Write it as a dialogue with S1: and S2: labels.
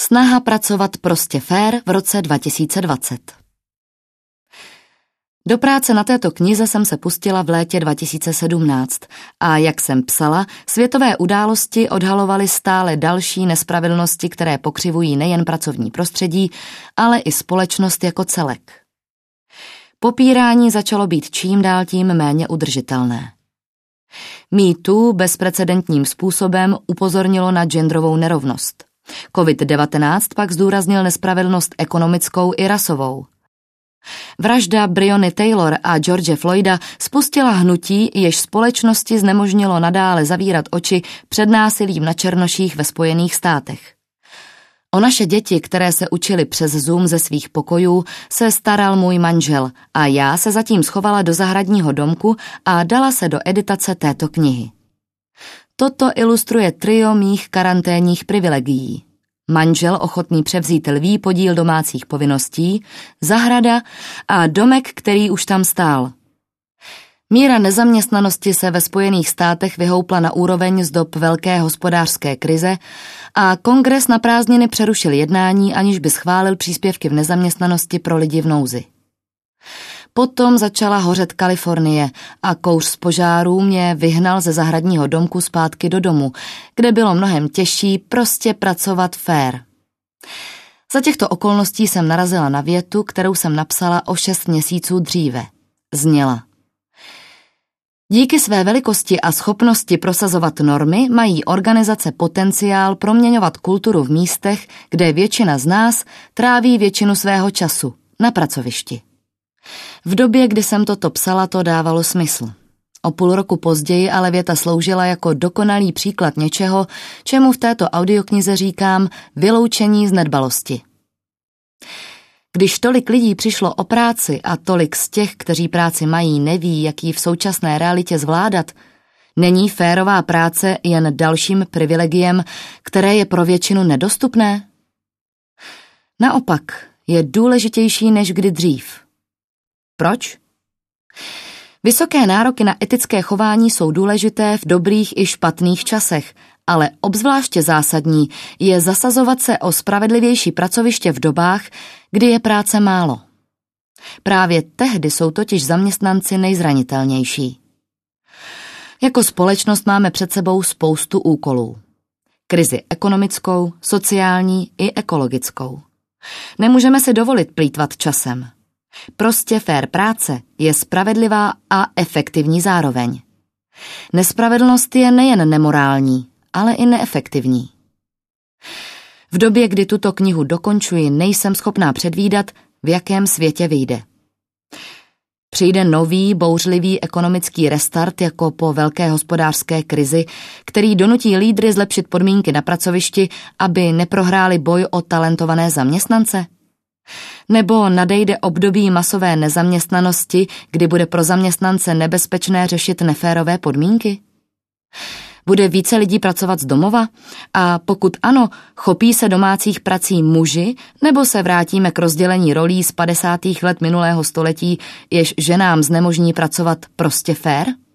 S1: Snaha pracovat prostě fér v roce 2020. Do práce na této knize jsem se pustila v létě 2017 a jak jsem psala, světové události odhalovaly stále další nespravedlnosti, které pokřivují nejen pracovní prostředí, ale i společnost jako celek. Popírání začalo být čím dál tím méně udržitelné. Me Too bezprecedentním způsobem upozornilo na genderovou nerovnost. COVID-19 pak zdůraznil nespravedlnost ekonomickou i rasovou. Vražda Breony Taylor a George Floyda spustila hnutí, jež společnosti znemožnilo nadále zavírat oči před násilím na černoších ve Spojených státech. O naše děti, které se učily přes Zoom ze svých pokojů, se staral můj manžel a já se zatím schovala do zahradního domku a dala se do editace této knihy. Toto ilustruje trio mých karanténních privilegií. Manžel ochotný převzít lví podíl domácích povinností, zahrada a domek, který už tam stál. Míra nezaměstnanosti se ve Spojených státech vyhoupla na úroveň z dob velké hospodářské krize a Kongres na prázdniny přerušil jednání, aniž by schválil příspěvky v nezaměstnanosti pro lidi v nouzi. Potom začala hořet Kalifornie a kouř z požárů mě vyhnal ze zahradního domku zpátky do domu, kde bylo mnohem těžší prostě pracovat fér. Za těchto okolností jsem narazila na větu, kterou jsem napsala o 6 měsíců dříve. Zněla: díky své velikosti a schopnosti prosazovat normy mají organizace potenciál proměňovat kulturu v místech, kde většina z nás tráví většinu svého času, na pracovišti. V době, kdy jsem toto psala, to dávalo smysl. O půl roku později ale věta sloužila jako dokonalý příklad něčeho, čemu v této audioknize říkám vyloučení z nedbalosti. Když tolik lidí přišlo o práci a tolik z těch, kteří práci mají, neví, jak ji v současné realitě zvládat, není férová práce jen dalším privilegiem, které je pro většinu nedostupné? Naopak, je důležitější než kdy dřív. Proč? Vysoké nároky na etické chování jsou důležité v dobrých i špatných časech, ale obzvláště zásadní je zasazovat se o spravedlivější pracoviště v dobách, kdy je práce málo. Právě tehdy jsou totiž zaměstnanci nejzranitelnější. Jako společnost máme před sebou spoustu úkolů. Krizi ekonomickou, sociální i ekologickou. Nemůžeme si dovolit plýtvat časem. Prostě fér práce je spravedlivá a efektivní zároveň. Nespravedlnost je nejen nemorální, ale i neefektivní. V době, kdy tuto knihu dokončuji, nejsem schopná předvídat, v jakém světě vyjde. Přijde nový, bouřlivý ekonomický restart jako po velké hospodářské krizi, který donutí lídry zlepšit podmínky na pracovišti, aby neprohráli boj o talentované zaměstnance? Nebo nadejde období masové nezaměstnanosti, kdy bude pro zaměstnance nebezpečné řešit neférové podmínky? Bude více lidí pracovat z domova? A pokud ano, chopí se domácích prací muži, nebo se vrátíme k rozdělení rolí z 50. let minulého století, jež ženám znemožní pracovat prostě fér?